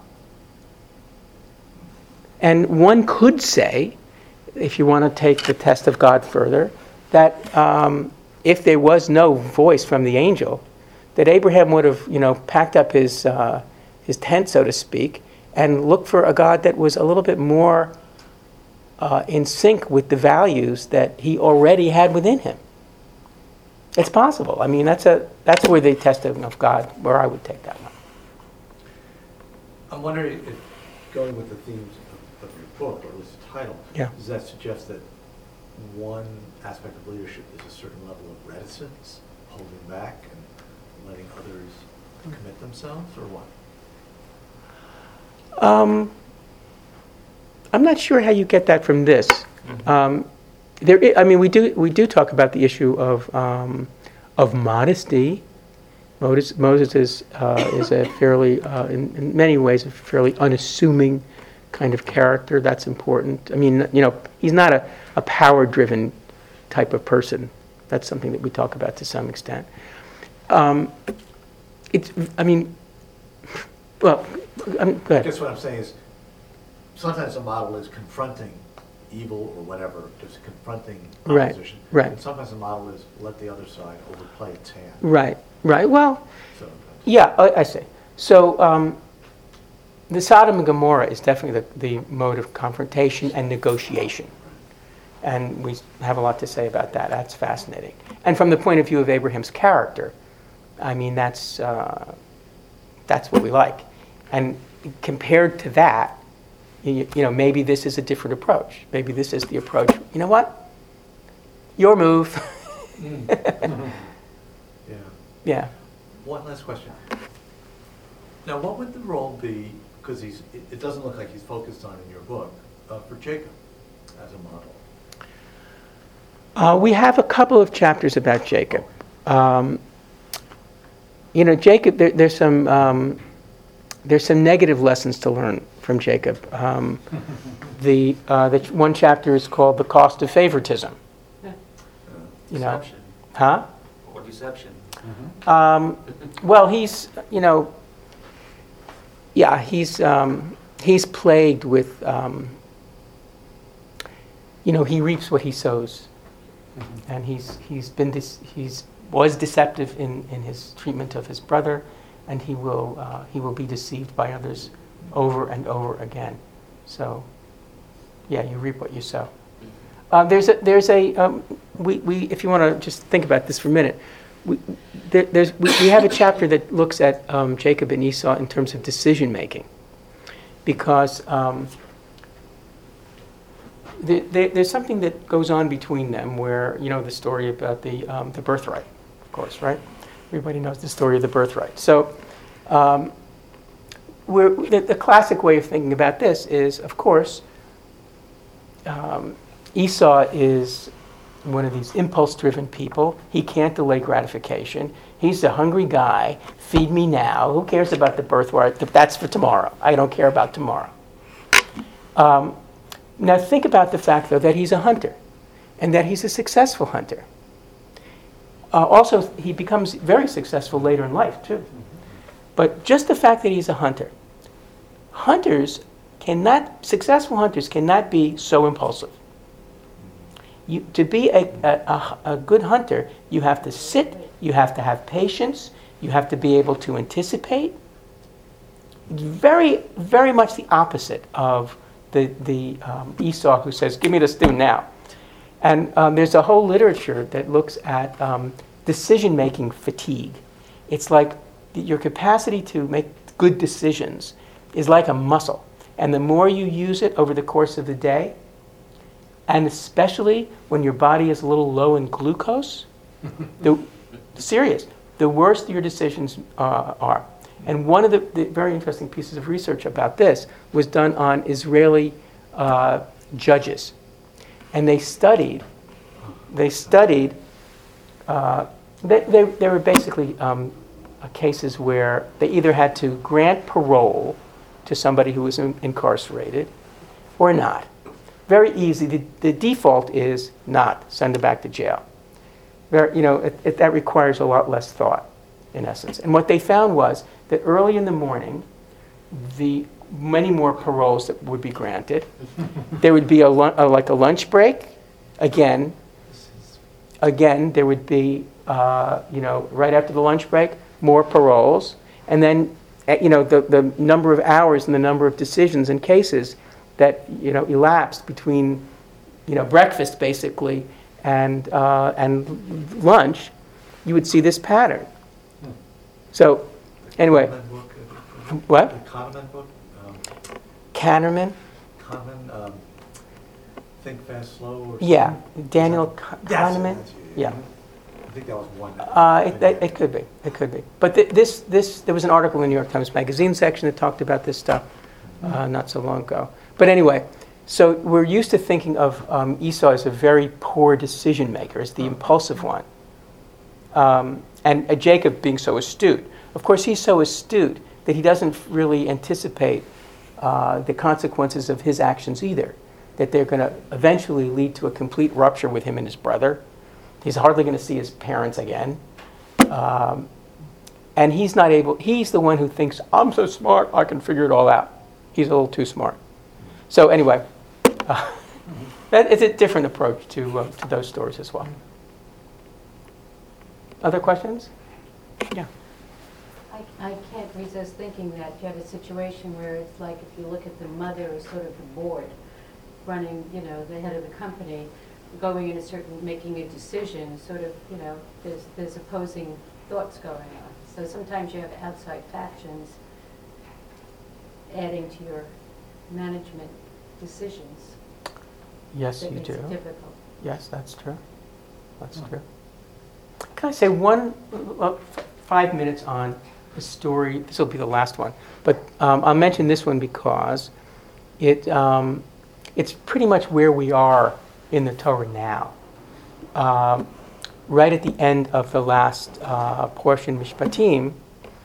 And one could say, if you want to take the test of God further, that um, if there was no voice from the angel, that Abraham would have, you know, packed up his uh, his tent, so to speak, and looked for a God that was a little bit more uh, in sync with the values that he already had within him. It's possible. I mean, that's a that's where the testing of God, where I would take that one. I'm wondering if, going with the themes of, of your book, or at least the title, Yeah. does that suggest that one aspect of leadership is a certain level of reticence, holding back and letting others commit themselves, or what? Um, I'm not sure how you get that from this. Um, there, I I mean, we do we do talk about the issue of um, of modesty. Moses, Moses is uh, is a fairly, uh, in, in many ways, a fairly unassuming kind of character. That's important. I mean, you know, he's not a, a power-driven type of person. That's something that we talk about to some extent. Um, it's, I mean, well, I mean, go I ahead. guess what I'm saying is, sometimes the model is confronting evil or whatever, just confronting Right, opposition. right. And sometimes the model is let the other side overplay its hand. Right, right. Well, So, yeah, I, I see. So um, the Sodom and Gomorrah is definitely the, the mode of confrontation and negotiation. And we have a lot to say about that. That's fascinating. And from the point of view of Abraham's character, I mean, that's, uh, that's what we like. And compared to that, you, you know, maybe this is a different approach. Maybe this is the approach. You know what? Your move. yeah. Yeah. One last question. Now, what would the role be, because he's, it, it doesn't look like he's focused on in your book, uh, for Jacob as a model? Uh, we have a couple of chapters about Jacob. Um, you know, Jacob, there, there's some um, there's some negative lessons to learn from Jacob. Um, the uh, the ch- one chapter is called "The Cost of Favoritism." You know, Deception. huh? Or deception. Um, well, he's, you know, yeah, he's um, he's plagued with, um, you know, he reaps what he sows, and he's he's been dis- he's was deceptive in, in his treatment of his brother, and he will uh, he will be deceived by others over and over again. So, yeah, you reap what you sow. Uh, there's a there's a um, we we if you want to just think about this for a minute. We, there, there's, we, we have a chapter that looks at um, Jacob and Esau in terms of decision making, because um, the, the, there's something that goes on between them where, you know, the story about the um, the birthright, of course, right? Everybody knows the story of the birthright. So um, we're, the, the classic way of thinking about this is, of course, um, Esau is one of these impulse-driven people. He can't delay gratification. He's a hungry guy. Feed me now. Who cares about the birthright? That's for tomorrow. I don't care about tomorrow. Um, now think about the fact, though, that he's a hunter, and that he's a successful hunter. Uh, also, he becomes very successful later in life, too. But just the fact that he's a hunter. Hunters cannot, successful hunters cannot be so impulsive. You, to be a, a, a good hunter, you have to sit, you have to have patience, you have to be able to anticipate. It's very, very much the opposite of the, the um, Esau who says, give me the stew now. And um, there's a whole literature that looks at um, decision-making fatigue. It's like your capacity to make good decisions is like a muscle. And the more you use it over the course of the day, and especially when your body is a little low in glucose, the, serious, the worse your decisions uh, are. And one of the, the very interesting pieces of research about this was done on Israeli uh, judges. And they studied, they studied, uh, they, they, they were basically um, uh, cases where they either had to grant parole to somebody who was in, incarcerated or not. Very easy. The, the default is not. Send them back to jail. Very, you know, it, it, that requires a lot less thought, in essence. And what they found was that early in the morning, the many more paroles that would be granted. There would be a, a like a lunch break. Again, again, there would be, uh, you know, right after the lunch break, more paroles, and then, you know, the the number of hours and the number of decisions and cases that, you know, elapsed between, you know, breakfast basically and, uh, and lunch, you would see this pattern. So, anyway, Kahneman book, uh, what? The Kahneman book, um, Kahneman? Kahneman, um, Think Fast, Slow, or something? Yeah, Daniel Is Ka- that- That's it, Kahneman? that's it, Yeah. I think that was one. Uh, it, it, it could be, it could be. But th- this, this, there was an article in the New York Times Magazine section that talked about this stuff uh, not so long ago. But anyway, so we're used to thinking of um, Esau as a very poor decision maker, as the impulsive one. Um, and uh, Jacob being so astute. Of course, he's so astute that he doesn't really anticipate uh, the consequences of his actions either, that they're going to eventually lead to a complete rupture with him and his brother. He's hardly going to see his parents again. Um, and he's not able, he's the one who thinks, I'm so smart, I can figure it all out. He's a little too smart. So anyway, uh, that, it's a different approach to, uh, to those stories as well. Other questions? Yeah. I, I can't resist thinking that you have a situation where it's like if you look at the mother as sort of the board, running, you know, the head of the company, going in a certain, making a decision, sort of, you know, there's, there's opposing thoughts going on. So sometimes you have outside factions adding to your management decisions. Yes, That you makes do. it difficult. Yes, that's true. That's true. Can I say one, uh, f- five minutes on the story? This will be the last one. But um, I'll mention this one because it um, it's pretty much where we are in the Torah now. Um, right at the end of the last uh, portion, Mishpatim,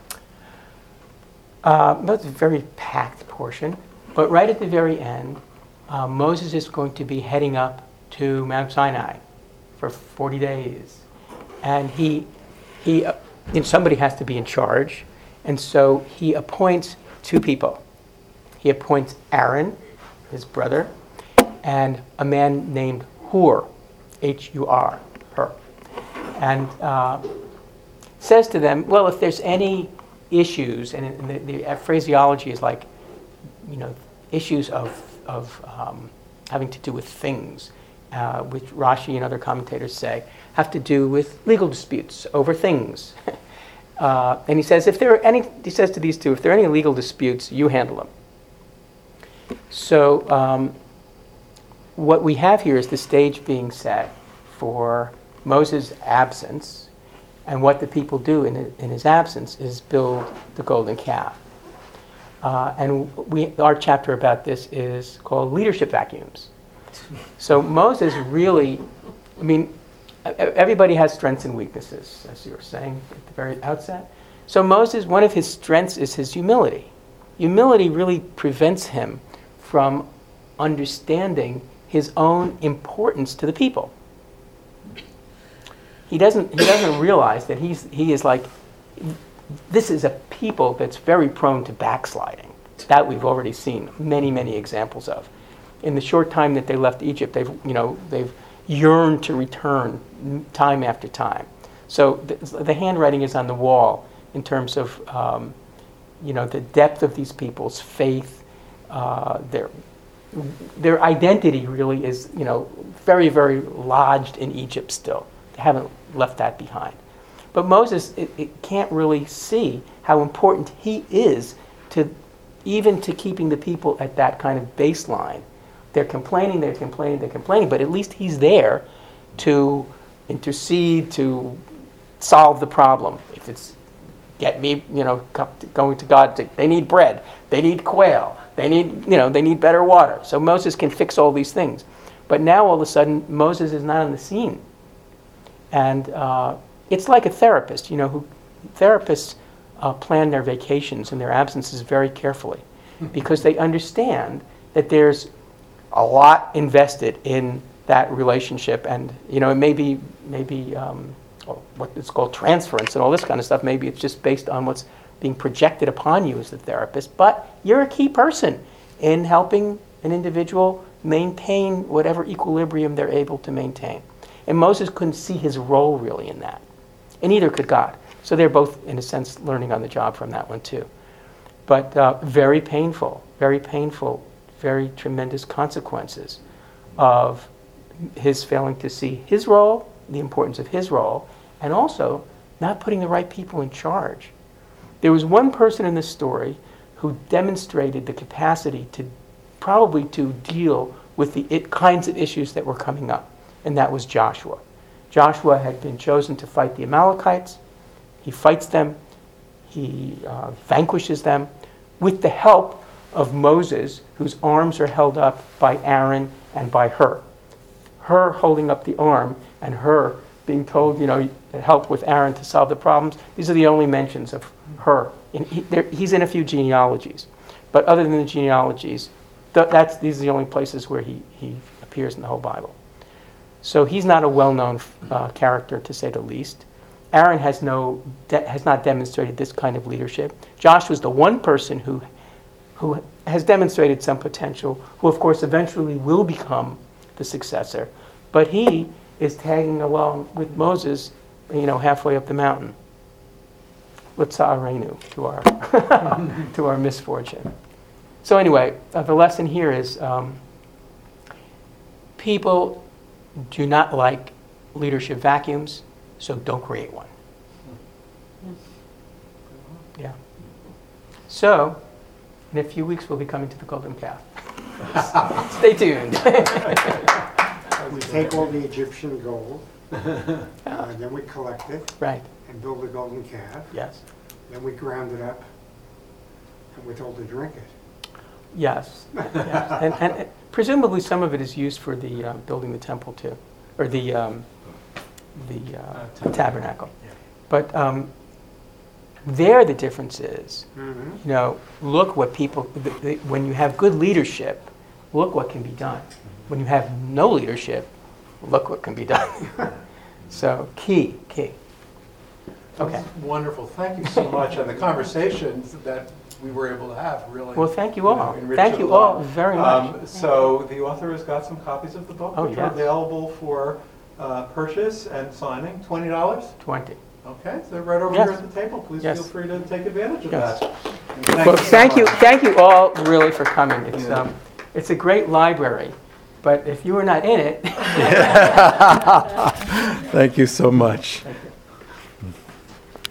uh, that's a very packed portion, but right at the very end, uh, Moses is going to be heading up to Mount Sinai for forty days. And he, he, uh, you know, somebody has to be in charge, and so he appoints two people. He appoints Aaron, his brother, and a man named Hur, H U R, Hur, and uh, says to them, well, if there's any issues, and the, the phraseology is like, you know, issues of, of um, having to do with things, uh, which Rashi and other commentators say have to do with legal disputes over things. uh, and he says, if there are any, he says to these two, if there are any legal disputes, you handle them. So um, what we have here is the stage being set for Moses' absence, and what the people do in, in his absence is build the golden calf. Uh, and we, our chapter about this is called Leadership Vacuums. So Moses really, I mean, everybody has strengths and weaknesses, as you were saying at the very outset. So Moses, one of his strengths is his humility. Humility really prevents him from understanding his own importance to the people. He doesn't, he doesn't realize that he's, he is like, this is a people that's very prone to backsliding. That we've already seen many, many examples of. In the short time that they left Egypt, they've, you know, they've yearned to return time after time. So the, the handwriting is on the wall in terms of, um, you know, the depth of these people's faith, uh, their their identity really is, you know, very, very lodged in Egypt still. They haven't left that behind. But Moses, it, it can't really see how important he is to even to keeping the people at that kind of baseline. They're complaining, they're complaining, they're complaining, but at least he's there to intercede, to solve the problem. If it's get me, you know, going to God, to, they need bread, they need quail, they need, you know, they need better water. So Moses can fix all these things. But now all of a sudden, Moses is not on the scene. And uh, it's like a therapist, you know, who therapists uh, plan their vacations and their absences very carefully because they understand that there's a lot invested in that relationship, and you know, it may be maybe um, what it's called transference and all this kind of stuff. Maybe it's just based on what's being projected upon you as the therapist, but you're a key person in helping an individual maintain whatever equilibrium they're able to maintain. And Moses couldn't see his role really in that, and neither could God. So they're both, in a sense, learning on the job from that one too. But uh, very painful, very painful very tremendous consequences of his failing to see his role, the importance of his role, and also not putting the right people in charge. There was one person in this story who demonstrated the capacity to probably to deal with the it, kinds of issues that were coming up, and that was Joshua. Joshua had been chosen to fight the Amalekites. He fights them. He uh, vanquishes them with the help of Moses, whose arms are held up by Aaron and by her. Her holding up the arm and her being told, you know, help with Aaron to solve the problems. These are the only mentions of her. And he, there, he's in a few genealogies. But other than the genealogies, th- that's, these are the only places where he, he appears in the whole Bible. So he's not a well-known uh, character, to say the least. Aaron has no de- has not demonstrated this kind of leadership. Joshua's the one person who who has demonstrated some potential, who of course eventually will become the successor. But he is tagging along with Moses, you know, halfway up the mountain. L'tzarenu, to our to our misfortune. So anyway, uh, the lesson here is um, people do not like leadership vacuums, so don't create one. Yeah. So, in a few weeks, we'll be coming to the Golden Calf. Stay tuned. We take all the Egyptian gold, uh, then we collect it Right. and build a golden calf. Yes. Then we ground it up and we're told to drink it. Yes. yes. And, and presumably some of it is used for the uh, building the temple too, or the um, the uh, tabernacle. Yeah. But um, there, the difference is, Mm-hmm. you know, look what people. The, the, when you have good leadership, look what can be done. When you have no leadership, look what can be done. So key, key. Okay. That's wonderful. Thank you so much. And the conversations that we were able to have really. Well, thank you know, all. enriched Thank it you a lot. all very much. Um, so the author has got some copies of the book, Oh, which are yes. available for uh, purchase and signing. Twenty dollars. Twenty. Okay, so right over Yes. here at the table. Please Yes. feel free to take advantage of Yes. that. And thank Well, so thank you, much. thank you all really for coming. It's Yeah. um, it's a great library, but if you were not in it. Thank you so much. Thank you.